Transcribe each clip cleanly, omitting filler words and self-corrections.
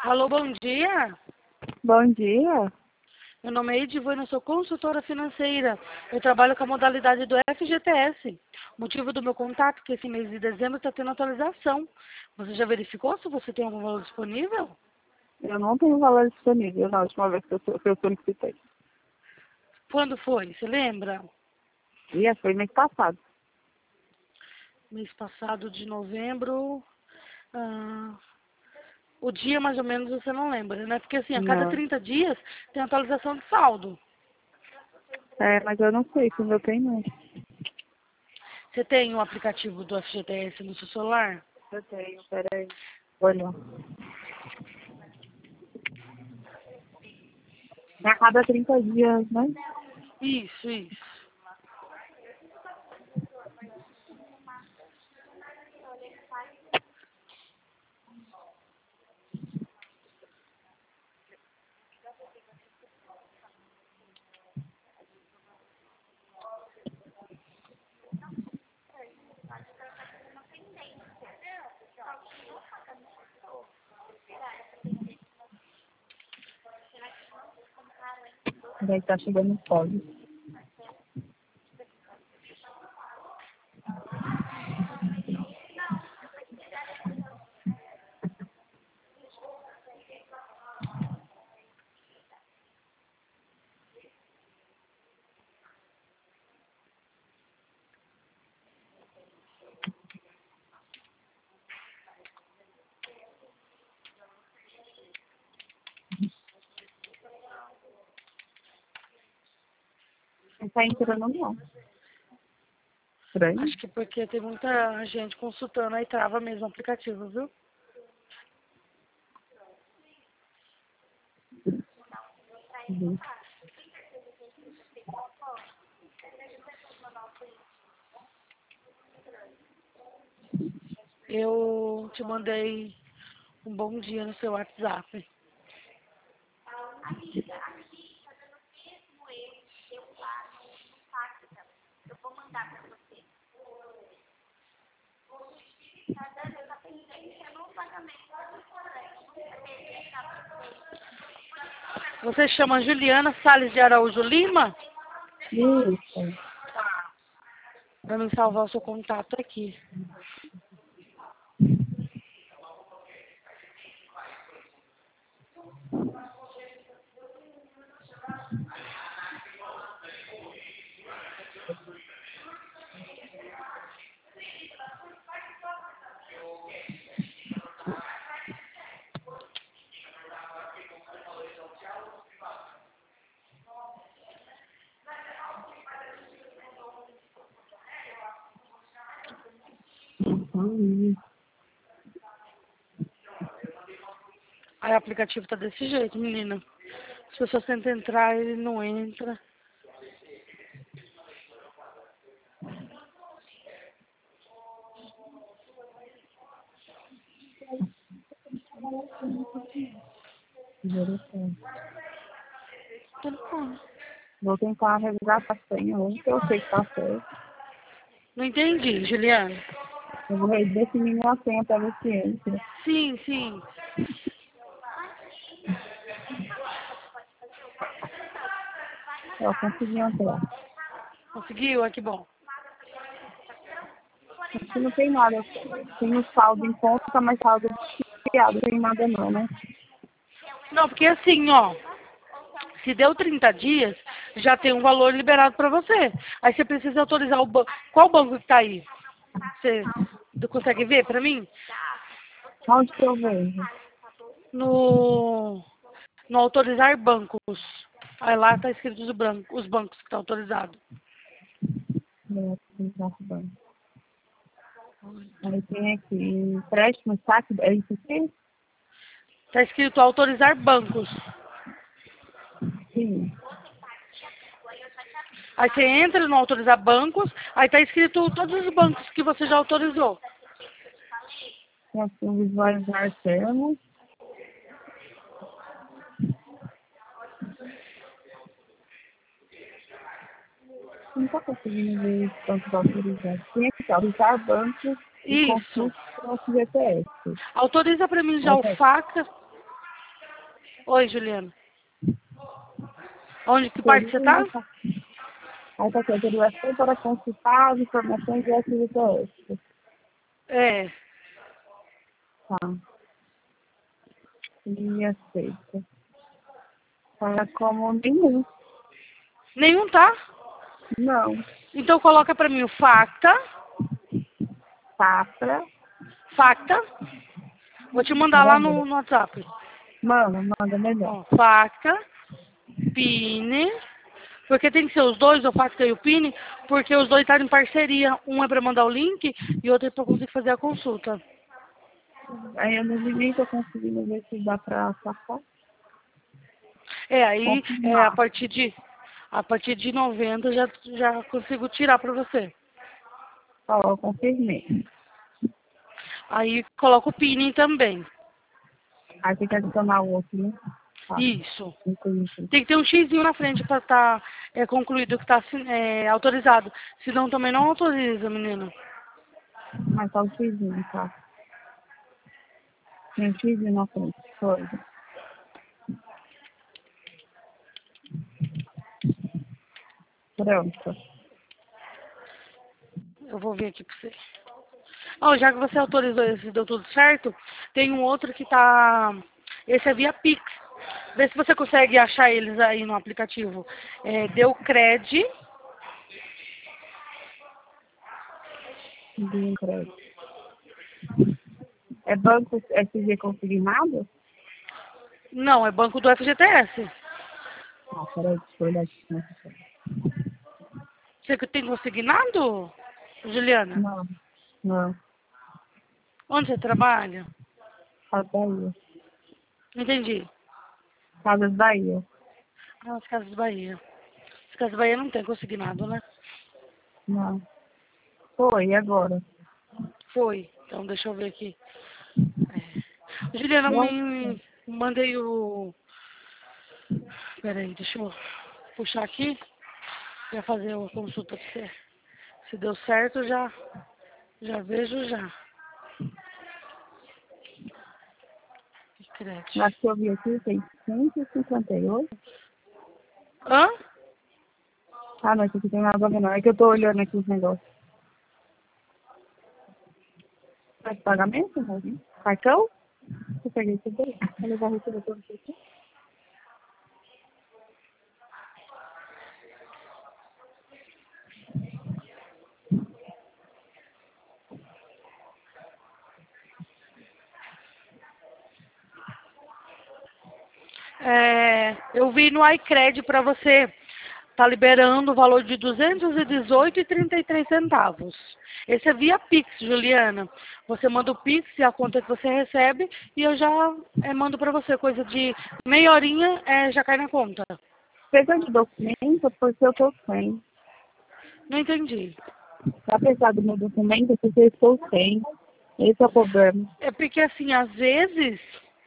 Alô, bom dia. Bom dia. Meu nome é Edivânia, eu sou consultora financeira. Eu trabalho com a modalidade do FGTS. O motivo do meu contato é que esse mês de dezembro está tendo atualização. Você já verificou se você tem algum valor disponível? Eu não tenho valor disponível na última vez que eu solicitei. Quando foi? Você lembra? E foi mês passado. Mês passado de novembro. O dia mais ou menos você não lembra, né? Porque assim, a cada Não. 30 dias tem atualização de saldo. Mas eu não sei se eu tenho não. Você tem o aplicativo do FGTS no seu celular? Eu tenho, peraí. Olha. A cada 30 dias, né? Isso, isso. Daí tá chegando o código. Não tá entrando não. Estranho. Acho que porque tem muita gente consultando, aí trava mesmo o aplicativo, viu? Uhum. Eu te mandei um bom dia no seu WhatsApp. Você chama Juliana Salles de Araújo Lima? Isso. Pra mim salvar o seu contato aqui. Uhum. Aí o aplicativo tá desse jeito, menina. As pessoas tentam entrar, ele não entra. Interessante. Telefone. Vou tentar resgatar a senha, que eu sei que tá certo. Não entendi, Juliana. Eu vou definir minha senha para ver se entra. Sim, sim. Eu consegui entrar. Conseguiu? Ah, que bom. Aqui não tem nada. Tem o saldo em conta, mas saldo criado, não tem nada não, né? Não, porque assim, ó. Se deu 30 dias, já tem um valor liberado para você. Aí você precisa autorizar o banco. Qual banco que tá aí? Você consegue ver para mim? Onde que eu vejo? No, no autorizar bancos. Aí lá tá escrito os bancos que estão autorizados. Aí tem aqui empréstimo, saque, é isso aqui? Tá escrito autorizar bancos. Sim. Aí você entra no autorizar bancos, aí tá escrito todos os bancos que você já autorizou. Tem aqui um visualizar termos. Não estou conseguindo ver os bancos autorizados. Tem aqui, autorizar bancos e Isso. consulta para o FGTS. Autoriza para mim já Aí o tá, FACA. Oi, Juliana. Onde que parte você tá? Seria... Aí tá aqui, autorização para consultar as informações de SVTS. É. Tá. E aceita. Fala como nenhum. Nenhum tá? Não. Então coloca pra mim o facta. Safra. Facta. Vou te mandar lá no WhatsApp. Manda melhor. Ó, facta, Pine. Porque tem que ser os dois, o facta e o Pine, porque os dois estão em parceria. Um é pra mandar o link e outro é pra conseguir fazer a consulta. Aí eu nem tô conseguindo ver se dá pra safar. É, aí a Confirmar. partir de 90 já consigo tirar pra você. Ó, eu confirmei. Aí coloco o Pine também. Aí tem que adicionar o outro, né? Tá. Isso. Entendi. Tem que ter um xizinho na frente para estar concluído que está autorizado. Senão também não autoriza, menina. Mas tá o xizinho, tá? Tem um xizinho na frente. Foi. Pronto. Eu vou ver aqui para você. Ó, já que você autorizou esse, deu tudo certo, tem um outro que tá. Esse é via Pix. Vê se você consegue achar eles aí no aplicativo. Deucred. De crédito. É banco SG consignado? Não, é banco do FGTS. Ah, peraí, deixa eu olhar aqui. Você que tem consignado, Juliana? Não, não. Onde você trabalha? Casa Bahia. Entendi. Casas Bahia. Ah, as Casas Bahia. As Casas Bahia não tem consignado, né? Não. Foi, e agora? Foi. Então deixa eu ver aqui. Juliana, Nossa. me mandei o. Peraí, deixa eu puxar aqui para fazer uma consulta pra você. Se deu certo, já vejo já. Crédito. Acho que eu vi aqui, tem 158. Hã? Ah, não, isso aqui tem nada a ver, não. É que eu tô olhando aqui os negócios. Faz pagamento, né? Cartão? Eu peguei isso daí. Vou levar o recibo pra você aqui. Eu vi no iCred para você. Tá liberando o valor de 218,33 centavos. Esse é via Pix, Juliana. Você manda o Pix e a conta que você recebe e eu já mando para você. Coisa de meia horinha já cai na conta. Precisa de documento porque eu tô sem. Não entendi. Tá pesado meu documento porque eu estou sem. Esse é o problema. É porque assim, às vezes,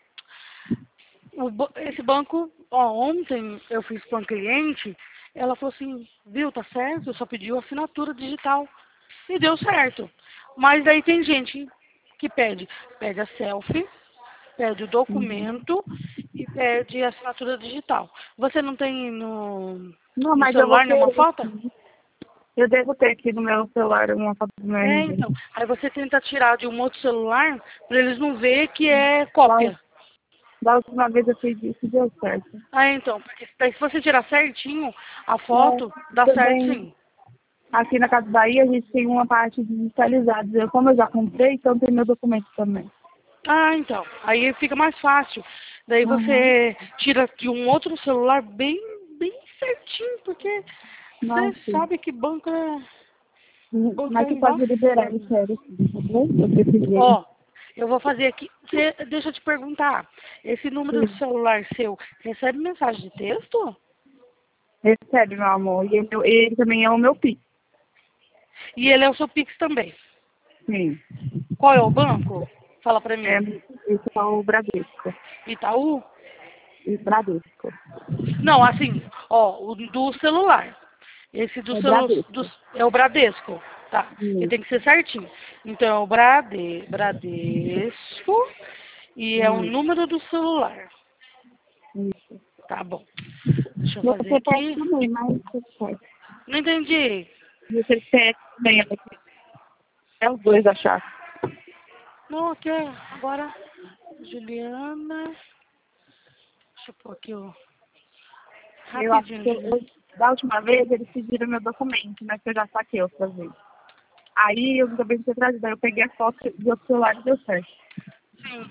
esse banco, ontem eu fiz para um cliente, ela falou assim, viu, tá certo, eu só pediu assinatura digital. E deu certo. Mas aí tem gente que pede a selfie, pede o Uhum. documento e pede a assinatura digital. Você não tem Não, no mas eu vou celular nenhuma querer foto? sim. Eu devo ter aqui no meu celular uma foto do meu RG. Então. Aí você tenta tirar de um outro celular para eles não ver que é Da, cópia. da última vez eu fiz isso e deu certo. Ah, então, porque daí se você tirar certinho a É, foto, dá certo também, sim. aqui na Casa Bahia, a gente tem uma parte digitalizada. Como eu já comprei, então tem meu documento também. Ah, então. Aí fica mais fácil. Daí Uhum. você tira de um outro celular bem certinho, porque você Nossa. sabe que banco Mas é você pode liberar, embaçado. sério. Tá bom? Eu precisei. Ó, eu vou fazer aqui. Deixa eu te perguntar. Esse número do celular seu recebe mensagem de texto? Recebe, meu amor. E ele também é o meu Pix. E ele é o seu Pix também. Sim. Qual é o banco? Fala pra É, mim. esse é o Bradesco. Itaú? E Bradesco. Não, assim, ó, o do celular. Esse É Bradesco. é o Bradesco, tá? Que Isso. tem que ser certinho. Então, é o Bradesco e é o Isso. número do celular. Isso. Tá bom. Deixa eu Meu fazer CPF aqui. também, mas tudo certo. Não entendi. Meu CPF também é os dois da chave. Não, aqui agora. Juliana. Deixa eu pôr aqui o. Eu acho Rapidinho, que Juliana. da última vez eles pediram meu documento, mas que eu já saquei outra vez. Aí eu também tinha trazido, aí eu peguei a foto do outro celular e deu certo. Sim.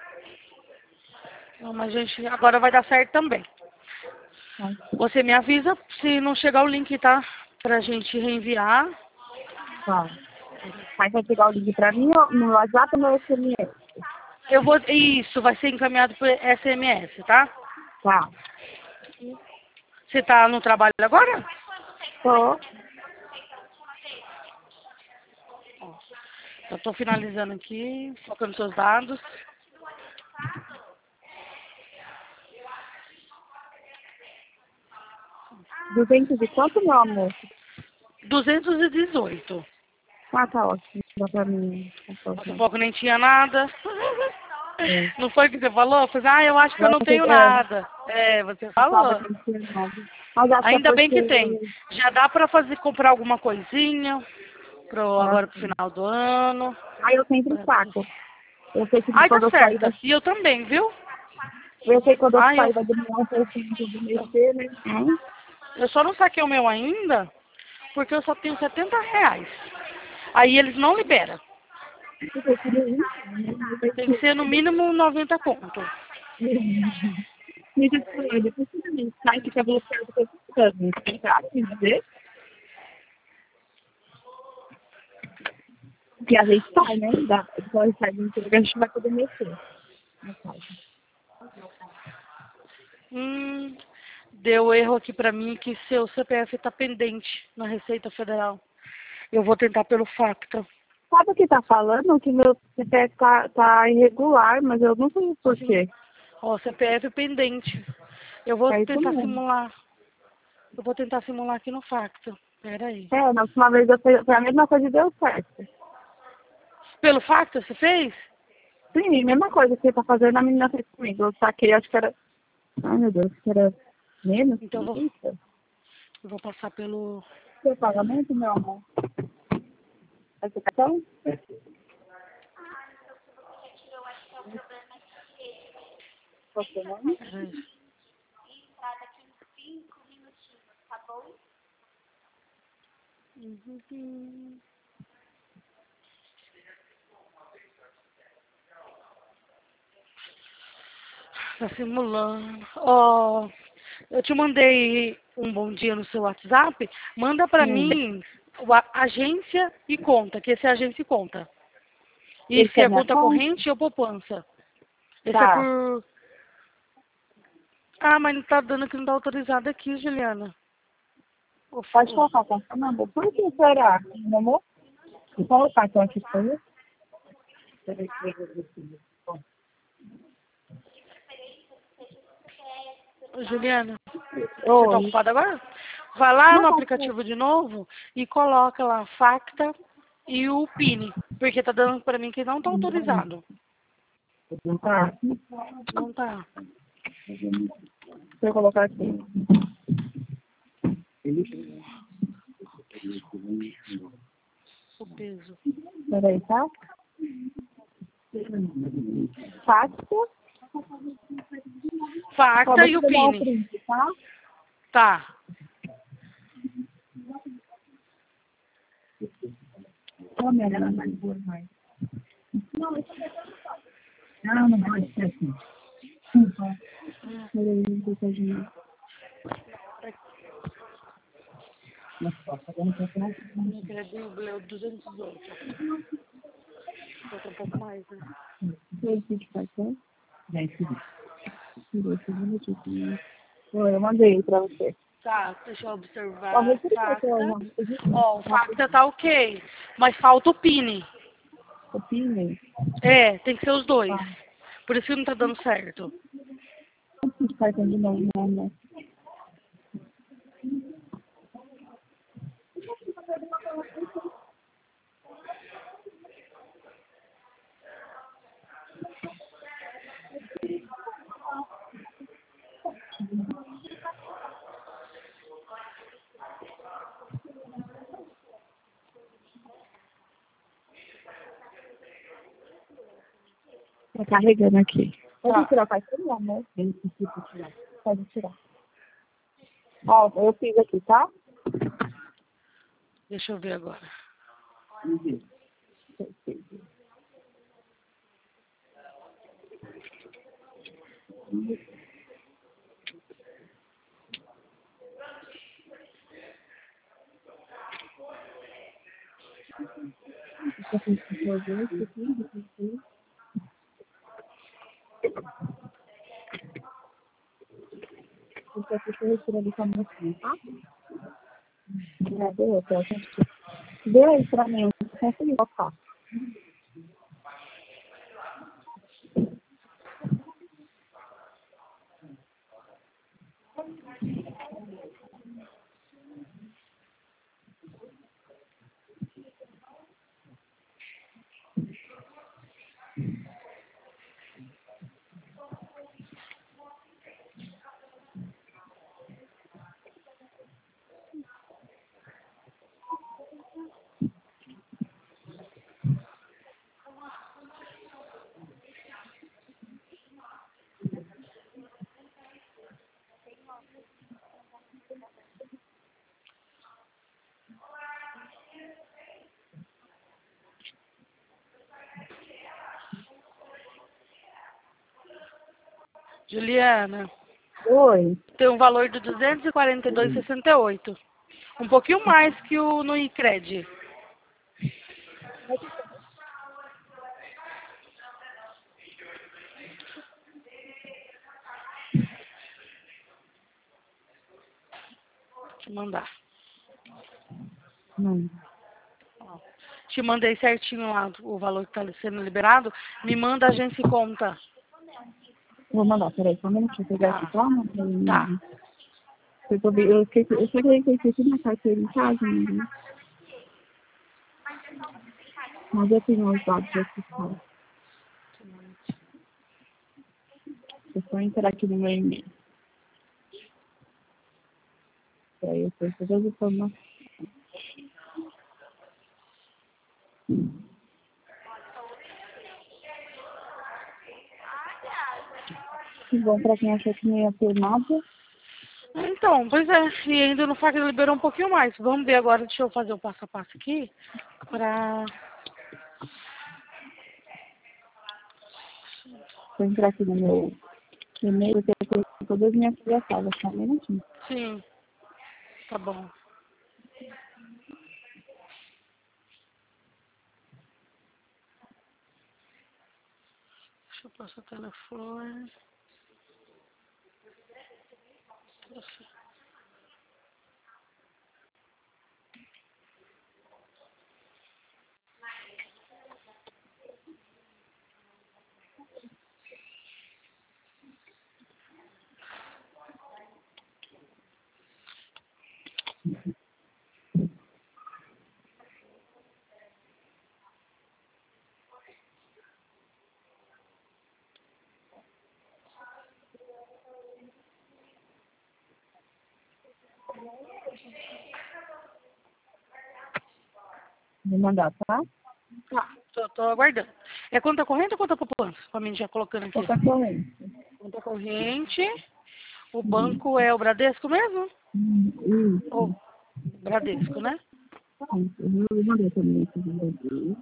Não, mas gente, agora vai dar certo também. Tá? Você me avisa se não chegar o link, tá? Pra gente reenviar. Tá. Aí vai pegar o link pra mim no WhatsApp ou no SMS? Eu vou. Isso, vai ser encaminhado por SMS, tá? Tá. Você tá no trabalho agora? Tô. Ó, eu tô finalizando aqui, colocando seus dados. 200 e quanto, meu amor? 218. Ah, tá ótimo. Dá pra mim. Daqui a pouco nem tinha nada. É. Não foi o que você falou? Você, eu acho que eu não tenho nada. É, você Sabe falou. que não tinha nada. Mas acho que é Ainda bem que porque... tem. Já dá pra fazer, comprar alguma coisinha agora pro Assim. final do ano. Aí eu sempre saco. Eu sei que Ai, tá quando eu sair, certa. E eu também, viu? eu sei que quando eu Ai, sair vai demorar um pouquinho pra eu mexer, né? eu só não saquei o meu ainda, porque eu só tenho R$ 70. Aí eles não liberam. Eu queria isso, né? Tem que ser no mínimo 90 conto. Me diz pra ele, depois você também sai que tá bloqueado por esses anos. Tem pra me dizer que a gente sai, né? Então a gente sai do emprego, a gente vai poder mexer. No caso. Hum, deu erro aqui pra mim que seu CPF tá pendente na Receita Federal. Eu vou tentar pelo Facta. Sabe o que tá falando? Que meu CPF tá irregular, mas eu não sei por Sim. quê. Ó, CPF pendente. Eu vou É isso tentar mesmo. simular. Eu vou tentar simular aqui no Facta. Pera aí. É, na última vez foi a mesma coisa e deu certo. Pelo Facta você fez? Sim, mesma coisa que você tá fazendo, a menina fez comigo. Eu saquei, acho que era. Ai, meu Deus, que era menos Então que isso. eu vou passar pelo. Seu pagamento, meu amor? Vai ser cartão? Você não? Pera aí. Uhum. Tá simulando. Ó, eu te mandei um bom dia no seu WhatsApp. Manda pra Sim. mim agência e conta, que esse é agência e conta. E Esse se é é minha conta conta? corrente ou poupança. Esse é Tá. por. Ah, mas não tá dando que não tá autorizado aqui, Juliana. Pode colocar o cartão, meu amor. Por que será, meu amor? Qual o cartão aqui pra você? Juliana, você tá Oi. ocupada agora? Vai lá Não no posso ver. aplicativo de novo e coloca lá Facta e o PIN. Porque tá dando pra mim que não tá autorizado. Não tá? Não tá. Deixa eu colocar aqui. O peso. Peraí, tá? Fácil. Só Facta e deixa o eu dar um PIN. print, tá? Tá. Ô, minha ela vai pôr mais. Não, não pode ser assim. Peraí, deixa eu ver. Minha querida, é 218. Falta um pouco mais, né? Eu mandei pra você. Tá, deixa eu Ó, vou observar. tirar Facta. o Ó, o Facta tá ok. Mas falta o PIN. copinho. É, tem que ser os dois. Tá. Por isso que não tá dando certo. Vamos cartão de novo, né? Tá carregando aqui. Pode Tá. tirar, pode tirar, né? Pode tirar. Ó, eu fiz aqui, tá? Deixa eu ver agora. Porque aqui eu retiro ali com a mocinha, tá? Deu outra, gente. Deu aí pra mim, eu não consegui colocar. Juliana, Oi. tem um valor de 242,68. Um pouquinho mais que o no Icred. Te mandar. Não. Te mandei certinho lá o valor que está sendo liberado. Me manda a agência e conta. Vou mandar, peraí, só um minutinho. Pegar aqui, Tá. tá? Tá. Eu cheguei que eu esqueci minha carteira em casa, né? Mas eu tenho os dados aqui, tá? Eu só entrar aqui no meu e-mail. Aí eu tenho todas as informações. Que bom pra quem achou que não ia ter nada. Então, pois é. E ainda no FAC liberou um pouquinho mais. Vamos ver agora. Deixa eu fazer o passo a passo aqui. Pra... Vou entrar aqui no meu e-mail, eu tenho todas as minhas filhas salvas, só um minutinho. Sim. Tá bom. Deixa eu passar o telefone. Vou mandar, tá? Tá. Tô aguardando. É conta corrente ou conta poupança? Pra mim já colocando aqui. Qualquer corrente. Conta corrente. O banco é o Bradesco mesmo? Ou Isso. Bradesco, né? Eu mandei também esse vídeo.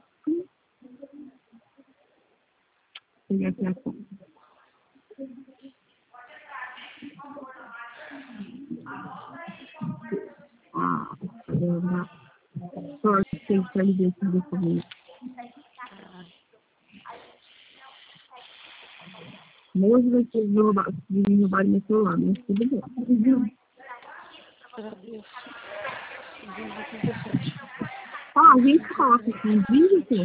Peguei aqui a conta. Ah, caramba. Sorte que tem que fazer esse documento. Mesmo que eles roubarem meu celular, mas tudo bem. Bradesco. 217. Ah, a gente coloca aqui em dígito.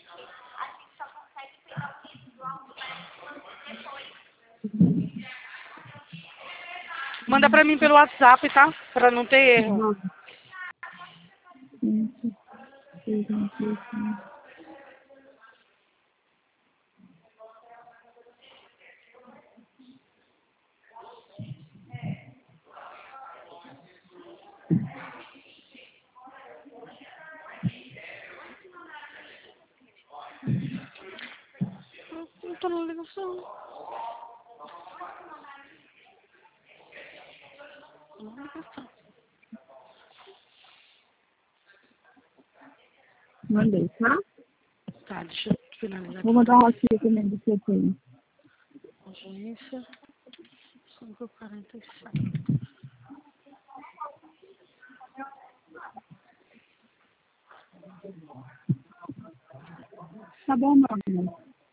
Manda pra mim pelo WhatsApp, tá? Pra não ter erro. Nossa, gente. Gente. tô na ligação. Na ligação. Mandei, tá? Tá, deixa eu finalizar Vou aqui. mandar uma aqui também do que eu tenho. Agência 5:45. Tá bom, Magna?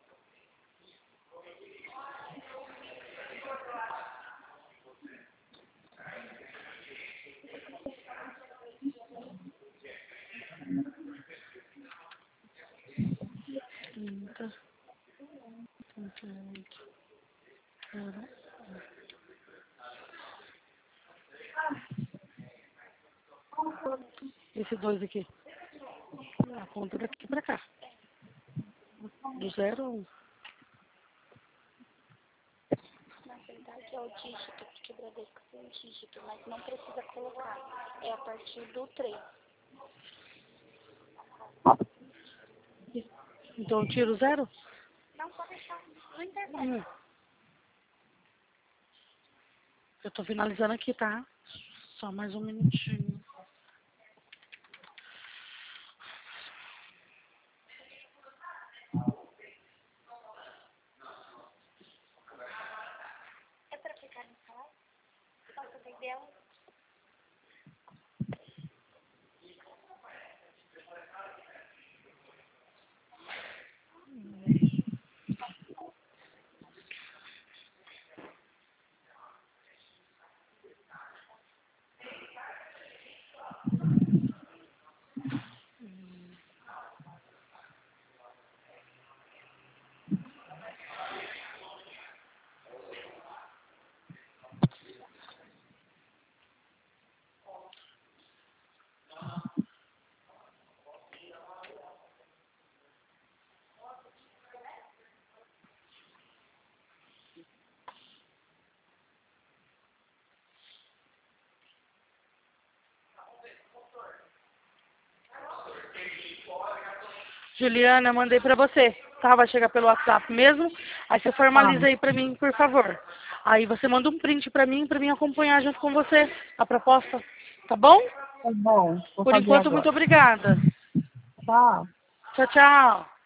Trinta, 38. Esse 2 aqui. A conta daqui pra cá. Do 0 a 1. Na verdade é o dígito, porque Bradesco tem um dígito, mas não precisa colocar. É a partir do 3. Então eu tiro 0? Não, pode deixar. Não interessa. Eu tô finalizando aqui, tá? Só mais um minutinho. É pra ficar no salário? Posso vender ela? Juliana, mandei pra você. Tá? Vai chegar pelo WhatsApp mesmo. Aí você formaliza aí pra mim, por favor. Aí você manda um print pra mim acompanhar junto com você a proposta. Tá bom? Tá bom, vou Por fazer enquanto, muito agora. obrigada. Tá. Tchau, tchau.